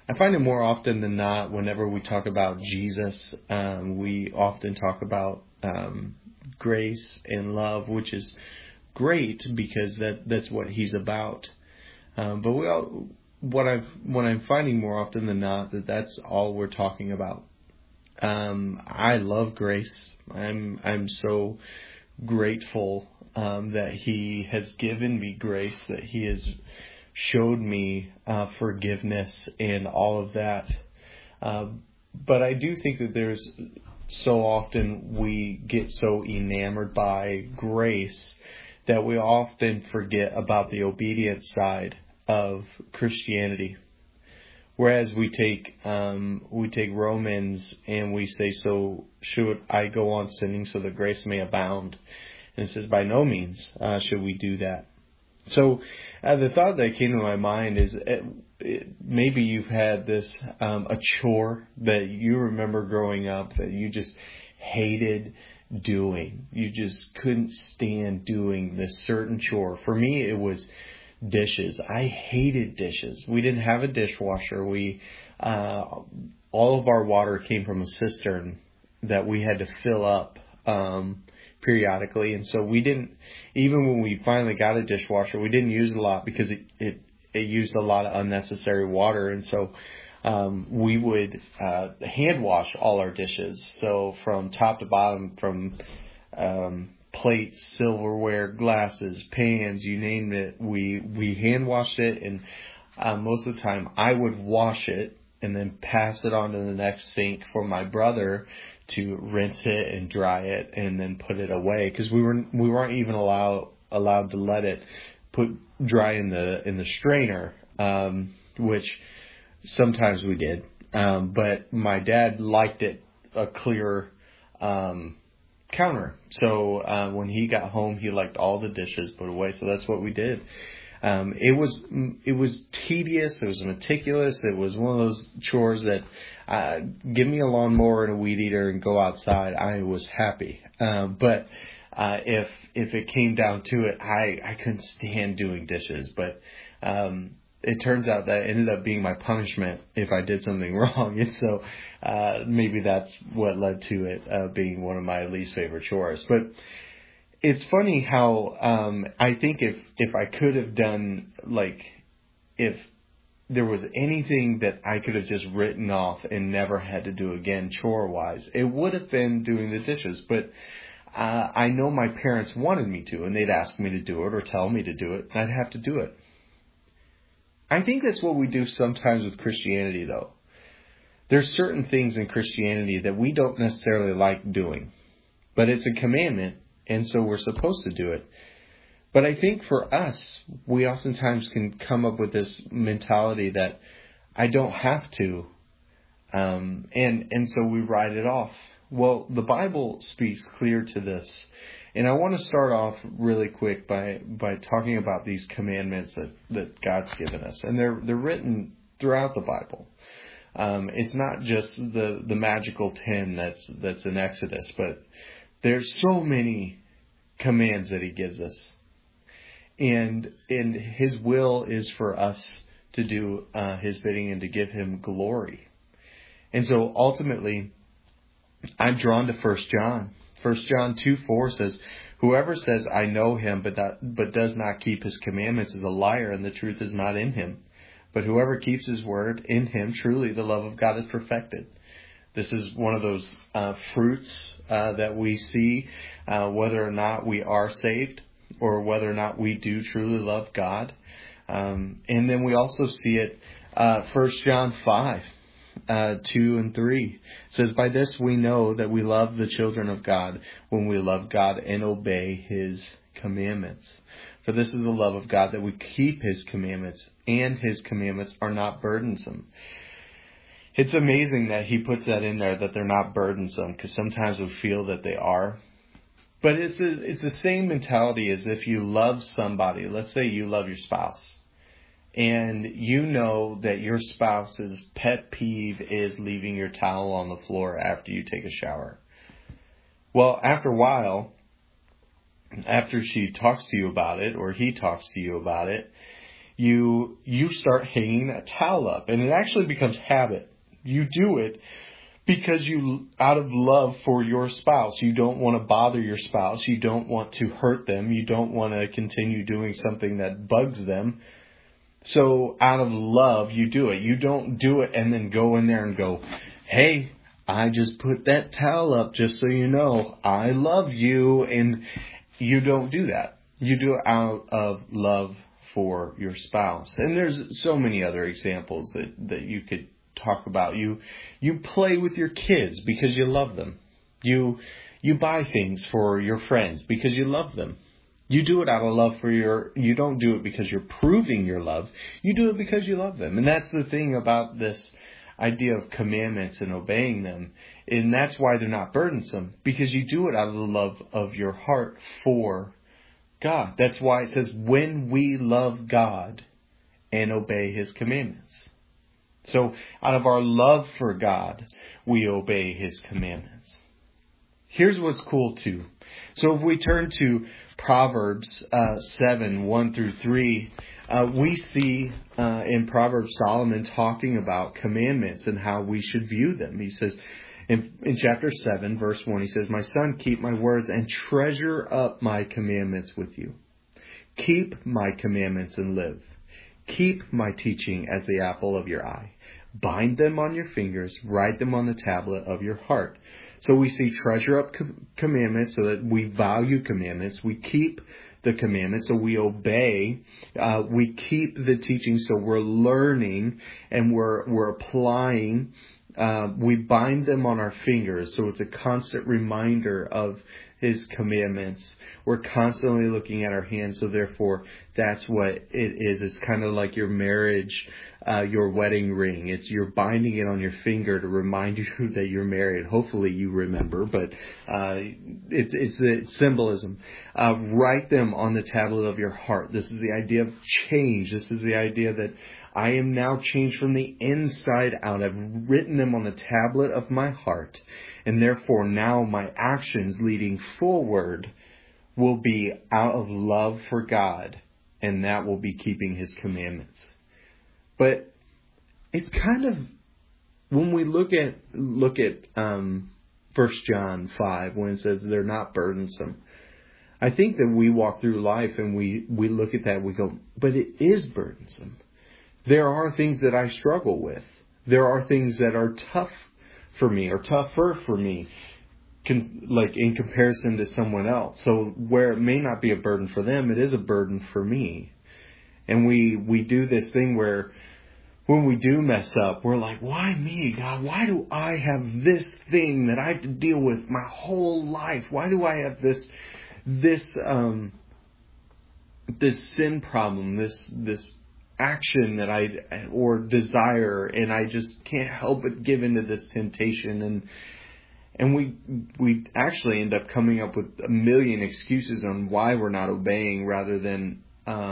I find it more often than not, whenever we talk about Jesus, we often talk about grace and love, which is great because that's what he's about. But what I'm finding more often than not that's all we're talking about. I love grace. I'm so grateful that he has given me grace, that he has showed me forgiveness and all of that. But I do think that there's so often we get so enamored by grace that we often forget about the obedience side of Christianity. Whereas we take Romans and we say, so should I go on sinning so that grace may abound? And it says, by no means should we do that. So the thought that came to my mind is maybe you've had this, a chore that you remember growing up that you just hated doing. You just couldn't stand doing this certain chore. For me, it was dishes. I hated dishes. We didn't have a dishwasher. All of our water came from a cistern that we had to fill up periodically, and so we didn't, even when we finally got a dishwasher, we didn't use it a lot because it used a lot of unnecessary water, and so we would hand wash all our dishes. So from top to bottom, from plates, silverware, glasses, pans, you name it, we hand washed it, and most of the time I would wash it and then pass it on to the next sink for my brother to rinse it and dry it and then put it away, because we weren't even allowed to let it dry in the strainer, which sometimes we did, but my dad liked it a clear counter. So when he got home, he liked all the dishes put away. So that's what we did. It was tedious. It was meticulous. It was one of those chores that give me a lawnmower and a weed eater and go outside, I was happy. But if it came down to it, I couldn't stand doing dishes. But it turns out that ended up being my punishment if I did something wrong. And so maybe that's what led to it being one of my least favorite chores. But it's funny how I think if I could have done, like, if there was anything that I could have just written off and never had to do again chore-wise, it would have been doing the dishes. But I know my parents wanted me to, and they'd ask me to do it or tell me to do it, and I'd have to do it. I think that's what we do sometimes with Christianity, though. There's certain things in Christianity that we don't necessarily like doing, but it's a commandment, and so we're supposed to do it. But I think for us, we oftentimes can come up with this mentality that I don't have to, and so we write it off. Well, the Bible speaks clear to this, and I want to start off really quick by talking about these commandments that God's given us, and they're written throughout the Bible. It's not just the magical 10 that's in Exodus, but there's so many commands that He gives us. And His will is for us to do His bidding and to give Him glory. And so ultimately, I'm drawn to 1 John. 1 John 2:4 says, "Whoever says, 'I know Him,' but does not keep His commandments is a liar, and the truth is not in him. But whoever keeps His word, in him truly the love of God is perfected." This is one of those fruits that we see, whether or not we are saved, or whether or not we do truly love God. And then we also see it, 1 John 5, 2 and 3. It says, "By this we know that we love the children of God, when we love God and obey His commandments. For this is the love of God, that we keep His commandments, and His commandments are not burdensome." It's amazing that He puts that in there, that they're not burdensome, because sometimes we feel that they are. But it's the same mentality as if you love somebody. Let's say you love your spouse, and you know that your spouse's pet peeve is leaving your towel on the floor after you take a shower. Well, after a while, after she talks to you about it, or he talks to you about it, you start hanging that towel up, and it actually becomes habit. You do it because out of love for your spouse, you don't want to bother your spouse. You don't want to hurt them. You don't want to continue doing something that bugs them. So out of love, you do it. You don't do it and then go in there and go, hey, I just put that towel up just so you know, I love you. And you don't do that. You do it out of love for your spouse. And there's so many other examples that you could talk about. You play with your kids because you love them. You buy things for your friends because you love them. You do it out of love you don't do it because you're proving your love. You do it because you love them. And that's the thing about this idea of commandments and obeying them. And that's why they're not burdensome, because you do it out of the love of your heart for God. That's why it says, when we love God and obey His commandments. So out of our love for God, we obey His commandments. Here's what's cool too. So if we turn to Proverbs 7, 1 through 3, we see in Proverbs Solomon talking about commandments and how we should view them. He says in chapter 7, verse 1, he says, "My son, keep my words and treasure up my commandments with you. Keep my commandments and live. Keep my teaching as the apple of your eye. Bind them on your fingers, write them on the tablet of your heart." So we see treasure up commandments so that we value commandments. We keep the commandments, so we obey. We keep the teaching, so we're learning and we're applying. We bind them on our fingers, so it's a constant reminder of His commandments. We're constantly looking at our hands, so therefore that's what it is. It's kind of like your marriage, your wedding ring. You're binding it on your finger to remind you that you're married. Hopefully you remember, but it's symbolism. Write them on the tablet of your heart. This is the idea of change. This is the idea that I am now changed from the inside out. I've written them on the tablet of my heart, and therefore now my actions leading forward will be out of love for God, and that will be keeping His commandments. But it's kind of, when we look at 1 John 5, when it says they're not burdensome, I think that we walk through life and we look at that and we go, but it is burdensome. There are things that I struggle with. There are things that are tough for me or tougher for me, like in comparison to someone else. So where it may not be a burden for them, it is a burden for me. And we do this thing where when we do mess up, we're like, why me, God? Why do I have this thing that I have to deal with my whole life? Why do I have this sin problem, this action that or desire, and I just can't help but give into this temptation, and we actually end up coming up with a million excuses on why we're not obeying rather than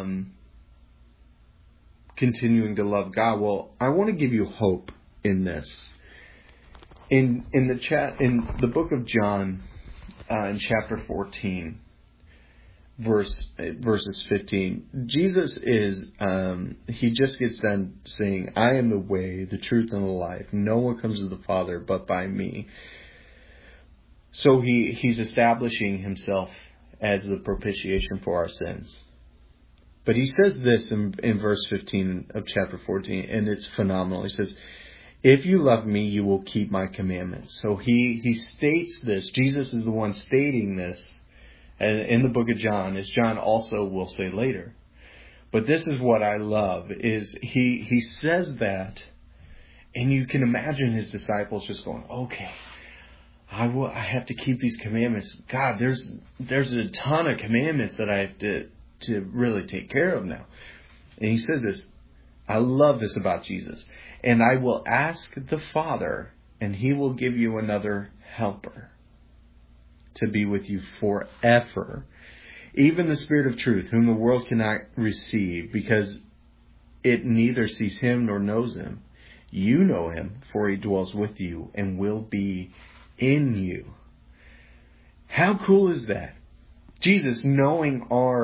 continuing to love God. Well, I want to give you hope in this. In the book of John, in chapter 14, verses 15, Jesus is, he just gets done saying, "I am the way, the truth, and the life. No one comes to the Father but by me." So he's establishing himself as the propitiation for our sins. But he says this in verse 15 of chapter 14, and it's phenomenal. He says, "If you love me, you will keep my commandments." So he states this. Jesus is the one stating this in the book of John, as John also will say later. But this is what I love, is he says that, and you can imagine his disciples just going, okay, I have to keep these commandments. God, there's a ton of commandments that I have to really take care of now. And he says this, I love this about Jesus. "And I will ask the Father, and He will give you another helper to be with you forever, even the Spirit of truth, whom the world cannot receive, because it neither sees Him nor knows Him. You know Him, for He dwells with you and will be in you." How cool is that? Jesus, knowing our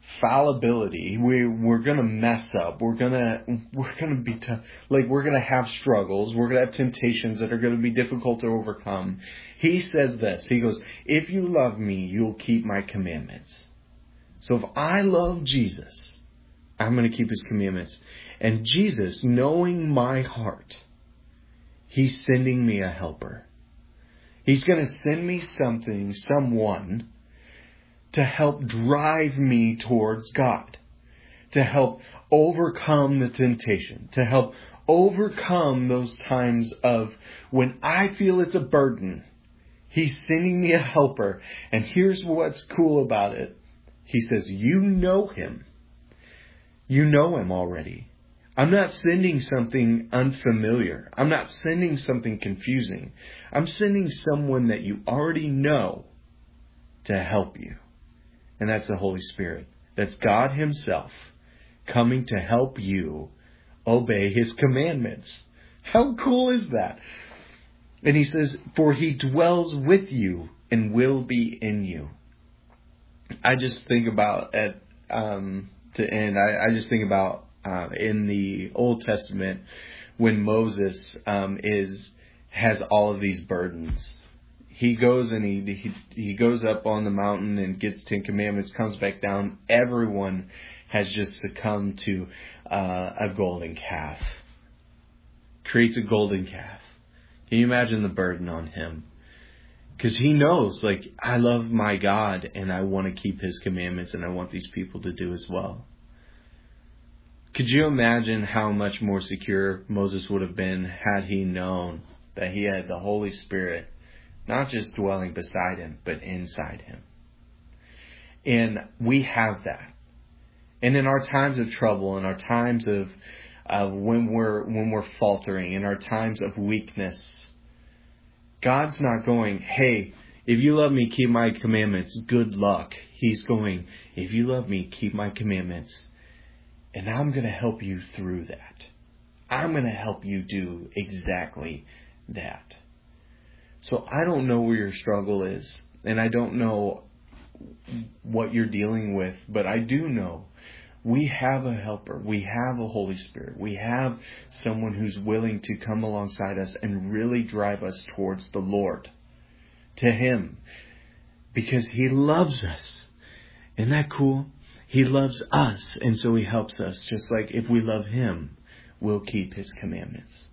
fallibility. We're going to mess up. We're going to be we're going to have struggles. We're going to have temptations that are going to be difficult to overcome. He says this. He goes, if you love me, you'll keep my commandments. So if I love Jesus, I'm going to keep his commandments. And Jesus, knowing my heart, he's sending me a helper. He's going to send me someone to help drive me towards God, to help overcome the temptation, to help overcome those times of when I feel it's a burden. He's sending me a helper. And here's what's cool about it. He says, you know him. You know him already. I'm not sending something unfamiliar. I'm not sending something confusing. I'm sending someone that you already know to help you. And that's the Holy Spirit. That's God himself coming to help you obey his commandments. How cool is that? And he says, for he dwells with you and will be in you. I just think about I just think about in the Old Testament when Moses has all of these burdens. He goes and he goes up on the mountain and gets 10 commandments, comes back down. Everyone has just succumbed to a golden calf. Creates a golden calf. Can you imagine the burden on him? Because he knows, I love my God and I want to keep his commandments and I want these people to do as well. Could you imagine how much more secure Moses would have been had he known that he had the Holy Spirit not just dwelling beside him, but inside him? And we have that. And in our times of trouble, in our times of when we're faltering, in our times of weakness, God's not going, hey, if you love me, keep my commandments, good luck. He's going, if you love me, keep my commandments. And I'm going to help you through that. I'm going to help you do exactly that. So I don't know where your struggle is, and I don't know what you're dealing with, but I do know we have a helper. We have a Holy Spirit. We have someone who's willing to come alongside us and really drive us towards the Lord, to him, because he loves us. Isn't that cool? He loves us, and so he helps us. Just like if we love him, we'll keep his commandments.